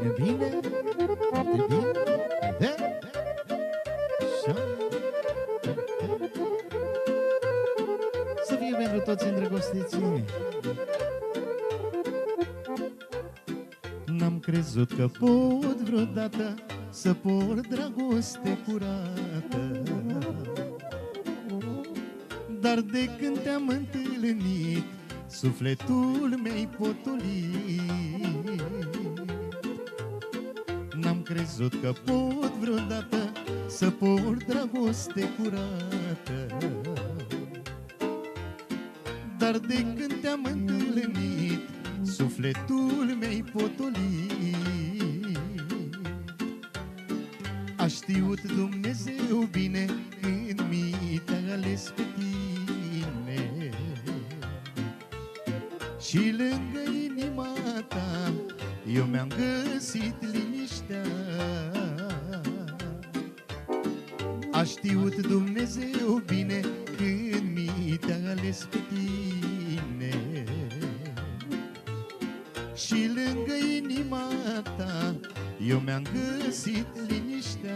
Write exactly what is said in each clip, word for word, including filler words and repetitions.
Bine, bine, foarte bine. Da? Așa. Să fie pentru toți îndrăgostiții. N-am crezut că pot vreodată să port dragoste curată, dar de când te-am întâlnit, sufletul mi-ai potolit. N-am crezut că pot vreodată să port dragoste curată, dar de când te-am întâlnit, sufletul mi-ai potolit. A știut Dumnezeu bine când mi te-a ales pe tine, și lângă inima ta eu mi-am găsit liniștea. A știut Dumnezeu bine când mi te-a ales pe tine, și lângă inima ta eu mi-am găsit liniștea.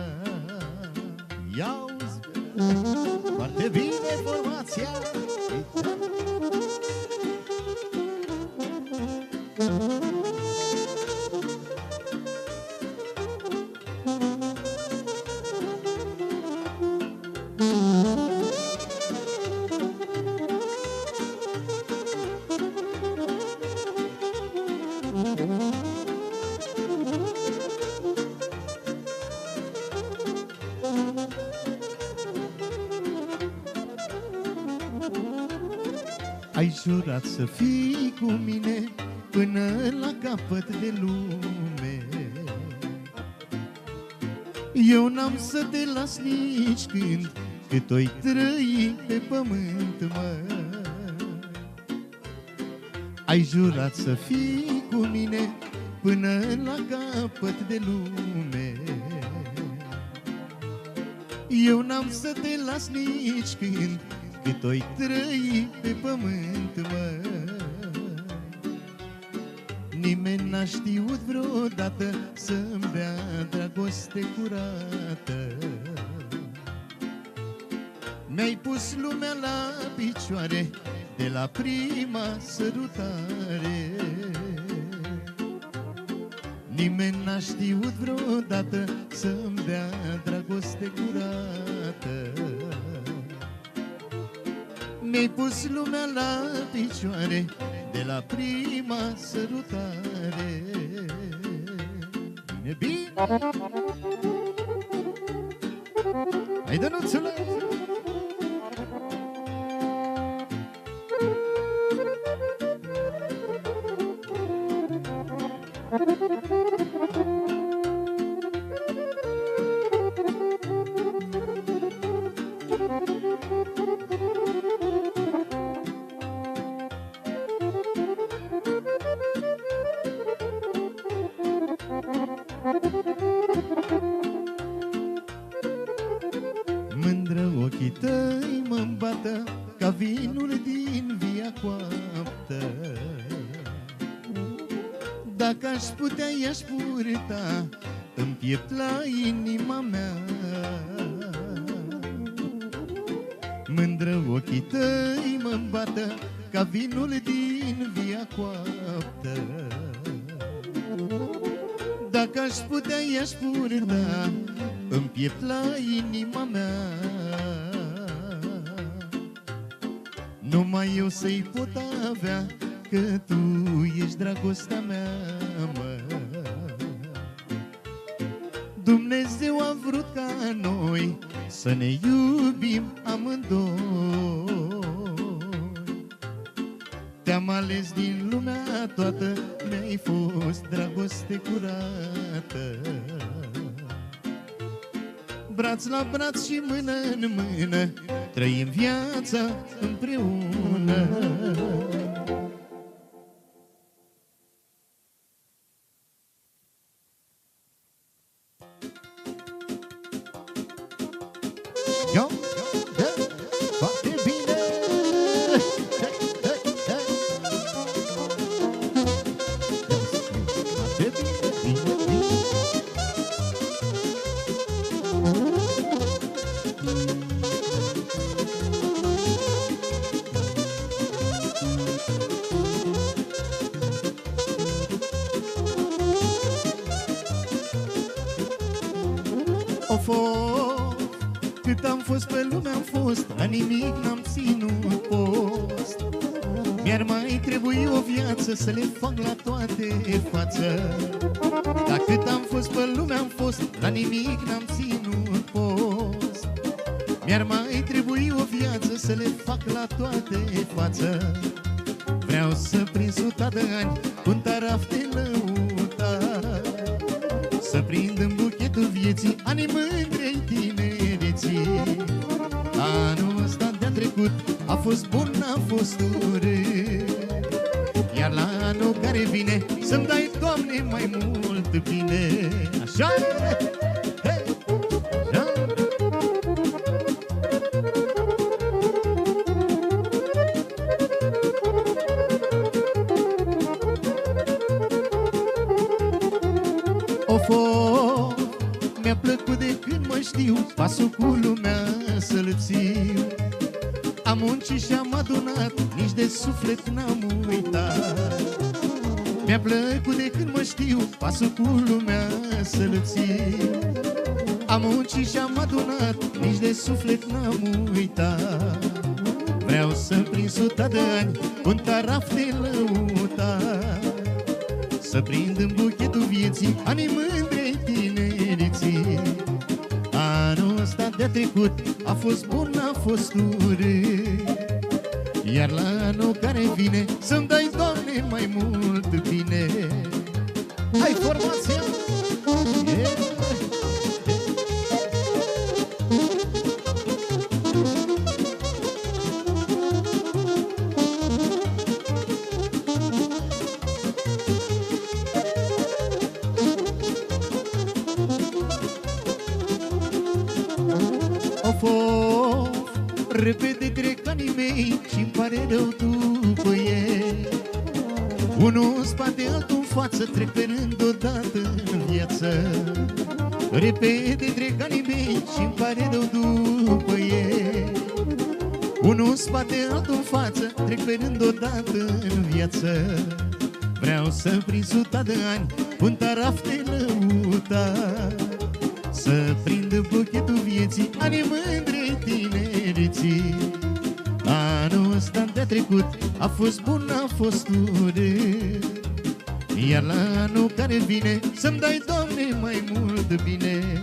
Ia-uzi, foarte bine formația. Ai jurat să fii cu mine până la capăt de lume. Eu n-am să te las nici când, cât o-i trăi pe pământ, mă. Ai jurat să fii cu mine până la capăt de lume. Eu n-am să te las nici când, cât o-i trăi pe pământ, mă. Nimeni n-a știut vreodată să-mi dea dragoste curată. Mi-ai pus lumea la picioare de la prima sărutare. Nimeni n-a știut vreodată să-mi dea dragoste curată. Mi-ai pus lumea la picioare de la prima sărutare. Bine, bine! Hai, Dănuțule! Mândră ochii tăi mă-mi bată ca vinul din via coaptă. Dacă aș putea, i-aș purta în piept la inima mea. Mândră ochii tăi mă-mi bată ca vinul din via coaptă. Dacă aș putea, i-aș purta în piept la inima mea. Numai eu să-i pot avea, că tu ești dragostea mea, mă. Dumnezeu a vrut ca noi să ne iubim amândoi. Te-am ales din lumea toată, mi-ai fost dragoste curată. Braț la braț și mână în mână, trăim viața împreună. Yo, da, foarte bine! Foarte bine! Cât am fost pe lume am fost, la nimic n-am ținut post. Mi-ar mai trebui o viață să le fac la toate față. Dar cât am fost pe lume am fost, la nimic n-am ținut post. Mi-ar mai trebui o viață să le fac la toate față. Vreau să prind suta de ani un taraf de lăutar, să prind în buchetul vieții anii mândrei tinereții. Anul ăsta de-a trecut a fost bun, n-a fost urât, iar la anul care vine să-mi dai, Doamne, mai mult bine. Așa e! Hey! Așa! Of, of, mi-a plăcut de când mă știu, pasul cu lumea să-l țiu. Am muncit și am adunat, nici de suflet n-am uitat. Mi-a plăcut de când mă știu, pasul cu lumea să-l țiu. Am muncit și am adunat, nici de suflet n-am uitat. Vreau să-mi prind suta de ani un taraf de lăutar, să prind în buchetul vieții anii mândrei tinereții. Anul ăsta de-a trecut a fost bun, n-a fost urât, iar la anul care vine să-mi dai, Doamne, mai mult bine. Hai, formația! Yeah! Of, of, repede trec anii mei și-mi pare rău după ei. Unul în spate, altul în față, trec pe rând odată în viață. Repede trec anii mei și-mi pare rău după ei. Unul în spate, altul în față, trec pe rând odată în viață. Vreau să prind suta de ani un taraf de lăutar, să prind buchetul vieții anii mândrei tinereții. Anul ăsta de-a trecut a fost bun, n-a fost urât, iar la anul care vine să-mi dai, Doamne, mai mult bine.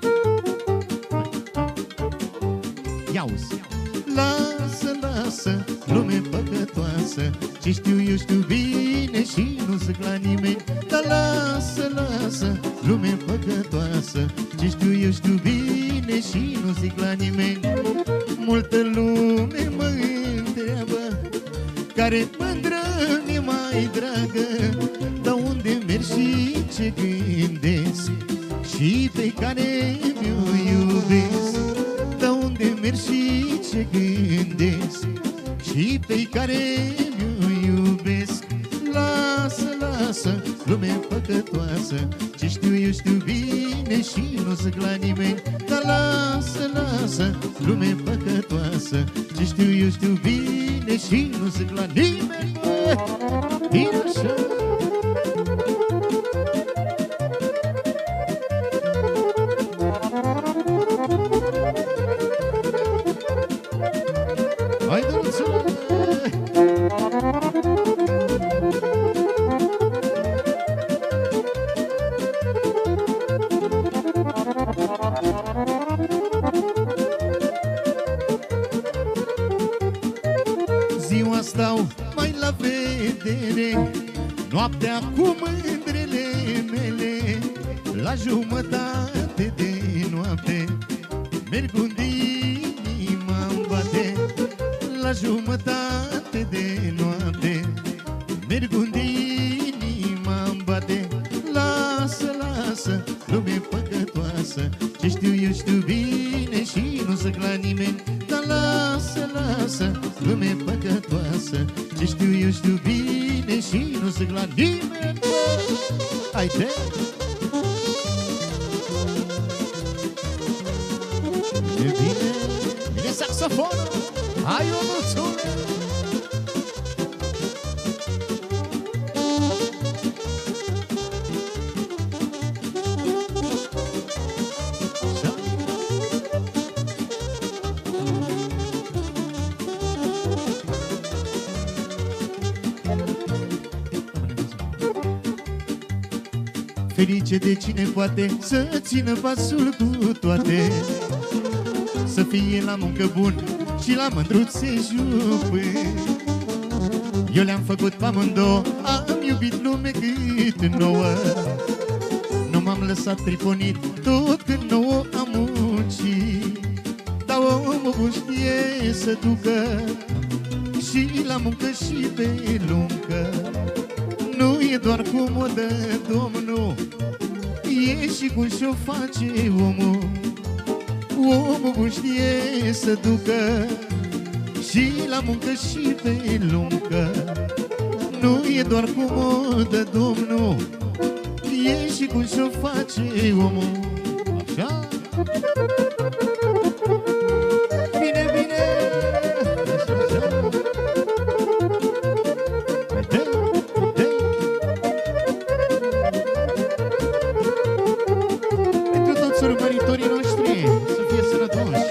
Ia-uzi! Lasă, lasă, lume păcătoasă, ce știu eu știu bine și nu zic la nimeni. Dar lasă, lasă, lume păcătoasă, ce știu eu știu bine și nu zic la nimeni. Multă lume mă întreabă, care mândră mi-e mai dragă, dar unde mergi și ce gândesc, și pe care mi-o iubesc. Dar unde mergi și ce gândesc, și pe care mi-o iubesc. Lasă, lasă, lume păcătoasă, ce știu eu știu bine și nu zic la nimeni. Dar lasă, lasă, lume păcătoasă, ce știu eu știu bine și nu zic la nimeni. Bine așa! Hai, dăruțule! Ziua stau mai la vedere, noaptea cu mândrele mele. La jumătate de noapte merg unde inima-mi bate. La jumătate de noapte merg unde inima-mi bate. Lasă, lasă, lume păcătoasă, ce știu eu știu bine și nu zic la nimeni. Dar lasă, lasă, lume păcătoasă, ce știu eu știu bine și nu zic la nimeni. Haide! E bine, vine saxofonul! Hai, Ionuțule! ferice de cine poate să țină pasul cu toate. Să fie la muncă bun și la mândruțe jupâni. Eu le-am făcut pe amândouă, am iubit lume cât nouă. Nu m-am lăsat triponit tot când nouă am muncit. Dar omul bun știe să ducă și la muncă și pe luncă. Nu e doar cum o dă Domnul, e și cum și-o face omul. Omul bun știe să ducă și la muncă și pe luncă. Nu e doar cum o dă Domnul, e și cum și-o face omul. Așa? Bine, bine! Așa, așa. Haide, haide! Pentru toți urmăritorii noștri, să fie sănătoși!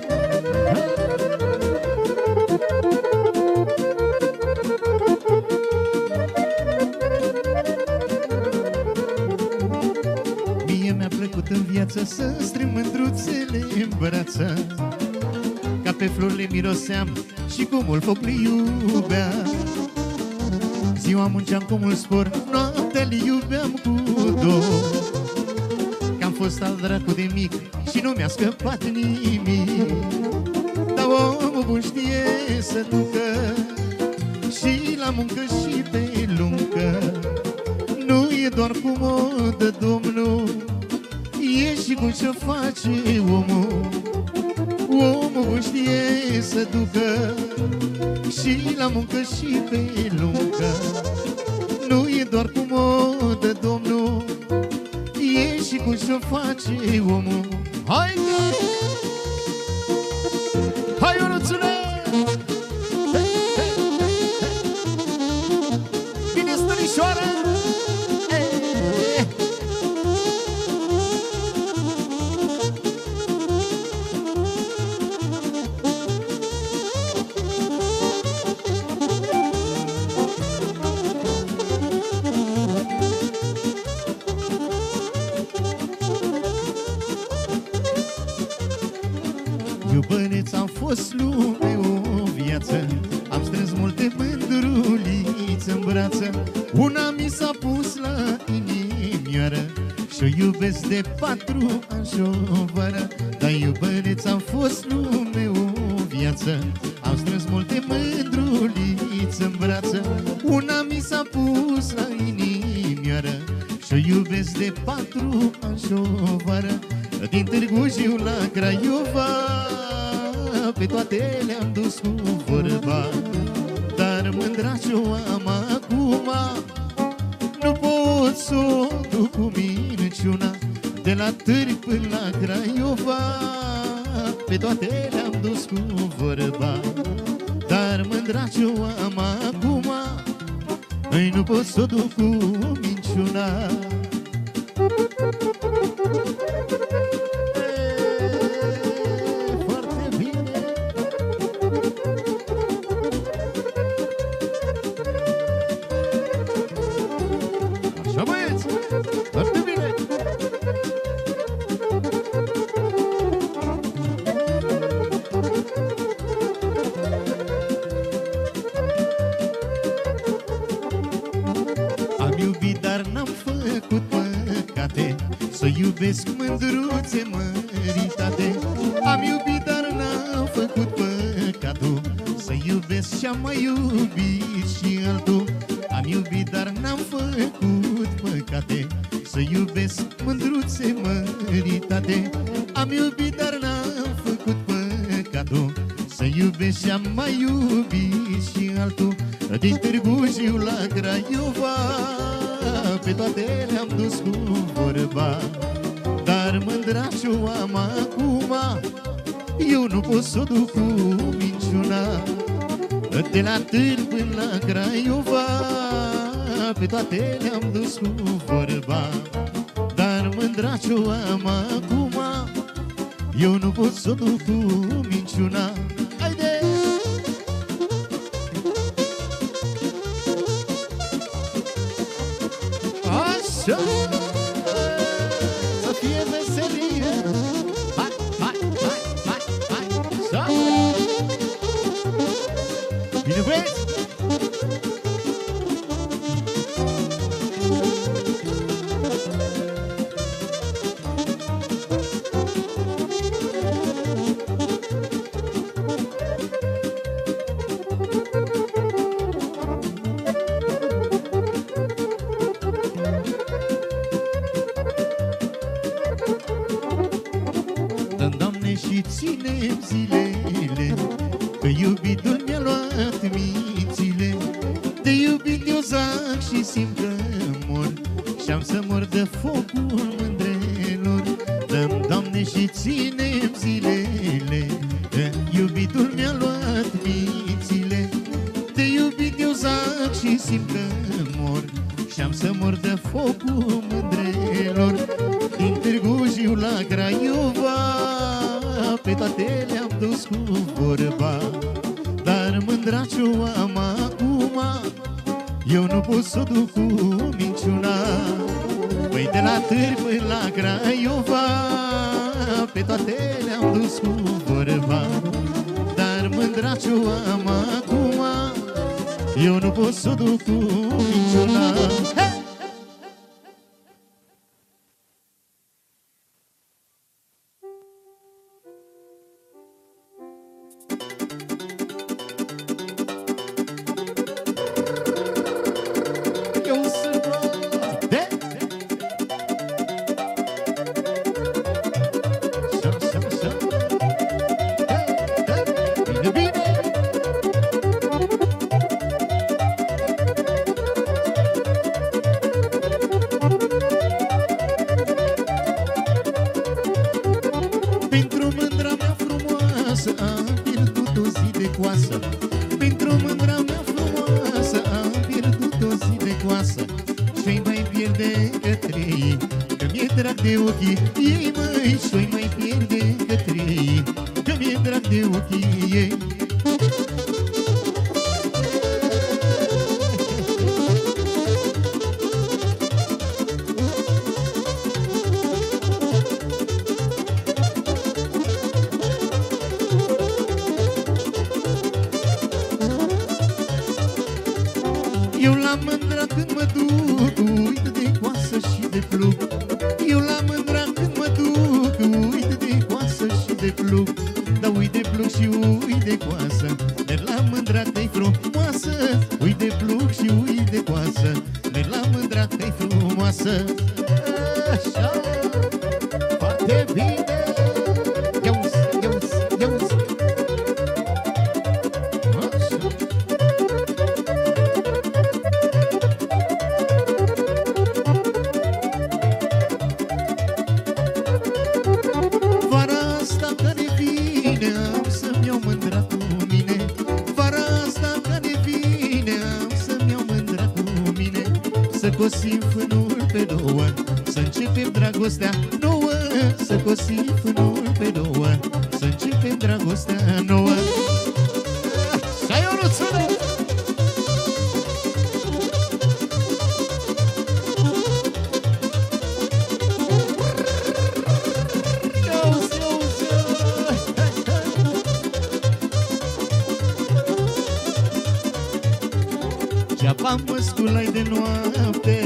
În viață să strâng mândruțele în brață, ca pe flori le miroseam și cu mult foc le iubeam. Ziua munceam cu mult spor, noaptea le iubeam cu dor. Că am fost al dracu de mic și nu mi-a scăpat nimic. Dar omul bun știe să ducă și la muncă și pe luncă. Nu e doar cum o dă Domnul, e și cum și-o face omul. Omul bun știe să ducă și la muncă și pe luncă. Nu e doar cum o dă Domnul, e și cum și-o face omul. Hai! Hai, Ionuțule! Bine, stănișoară! Iubăneț-am fost lume o viață, am strâns multe mândrulițe în brață. Una mi s-a pus la inimioară și-o iubesc de patru ani și o vară. Dar iubăneț-am fost lume o viață, am strâns multe mândrulițe în brață. Una mi s-a pus la inimioară și-o iubesc de patru ani și o vară. Din Târgu Jiu la Craiova, pe toate le-am dus cu vorba. Dar mândra ce-o am acum, nu pot să o duc cu minciuna. De la Târg până la Craiova, pe toate le-am dus cu vorba. Dar mândra ce-o am acum, îi nu pot să o duc cu minciuna. Să iubesc mândruțe măritate. Am iubit, dar n-am făcut păcatul să iubesc și-am mai iubit și altul. Am iubit, dar n-am făcut păcate să iubesc mândruțe măritate. Am iubit, dar n-am făcut păcatul să iubesc și-am mai iubit și altul. Din Târgu Jiu la Craiova, pe toate le-am dus cu vorba. Dar mândra ce-o am acum, eu nu pot să o duc cu minciuna. De la Târg până la Craiova, pe toate le-am dus cu vorba. Dar mândra ce-o am acum, eu nu pot să o duc cu minciuna. Haide! Așa! zilele, că iubitul mi-a luat mințile. De iubit eu zac și simt că mor, și-am să mor de focul mândrelor. Dăm, Doamne, și ținem zilele, că iubitul mi-a luat mințile. De iubit eu zac și simt că mor, și-am să mor de focul mândrelor. Din Târgu Jiu la Craiova, pe toate le-am dus cu vorba, dar mândra ce-o am acum, eu nu pot să o duc cu minciuna. Păi de la Târg până la Craiova, pe toate le-am dus cu vorba, dar mândra ce-o am acum, eu nu pot să o duc cu minciuna. Hey! Degeaba mă sculai de noapte,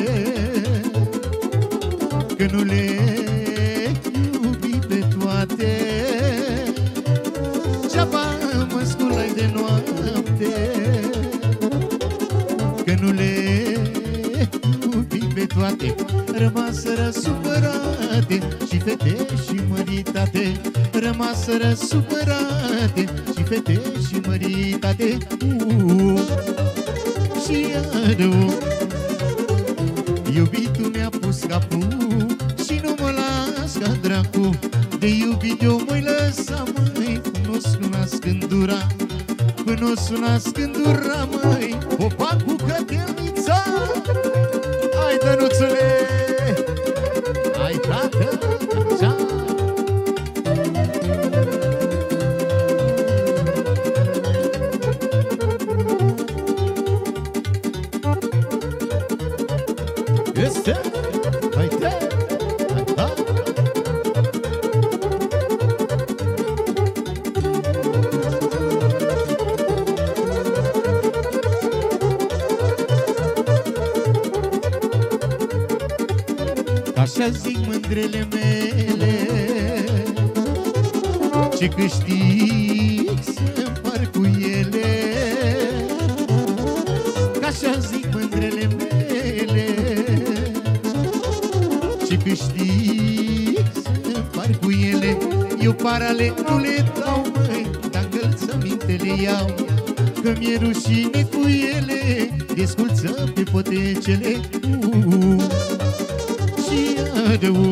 că nu le iubi pe toate. Degeaba mă sculai de noapte, că nu le iubi pe toate. Rămaseră supărate și fete și măritate, rămaseră supărate și fete și măritate. uh, Și iară iubitul mi-a pus capul și nu mă las ca dracu. De iubit eu mă-i lăsa, măi, până o suna scândura, până o suna scândura, măi, opa cu cătelnița. Hai, Dănuțule, hai, tată, așa. Este, hai, te, hai, da. Așa zic mândrele mele, ce câștig să împar cu ele. Așa zic mândrele mele, ce câștig să împar cu ele. Eu parale nu le dau, măi, dar încălțămintele iau, că mi-e rușine cu ele, desculță pe potecele. uh, Și adău,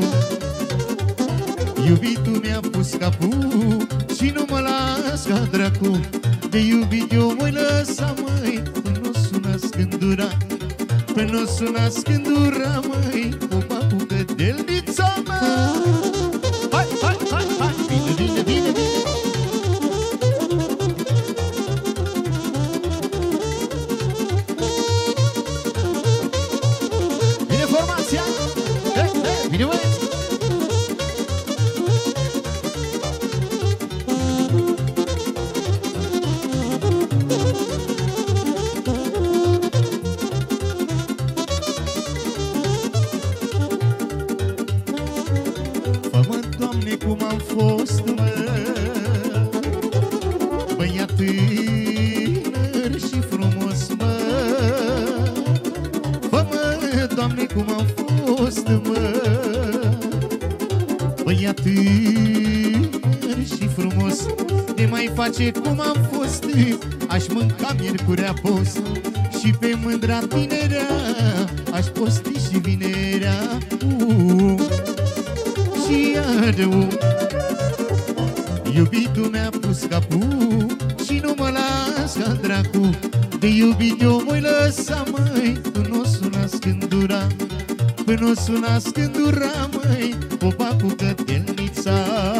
iubitul mi-a pus capul și nu mă las ca dracu. De iubit eu voi lăsa, măi, până o suna scândura, până o suna scândura, măi, o papucă delnița mea. Hai, hai, hai, hai, bine, bine, bine, bine. Vine formația, he, he, vine băieți. Cum am fost, mă, băiat tânăr și frumos, mă. Fă-mă, Doamne, cum am fost, mă, băiat tânăr și frumos. De mai face cum am fost, aș mânca miercurea post, și pe mândra tinerea aș posti și vinerea. uh. Și adău, iubitul mi-a pus capul și nu mă las ca dracu. De iubit eu voi lăsa, măi, până o suna scândura, până o suna scândura, măi, o papucă delnița.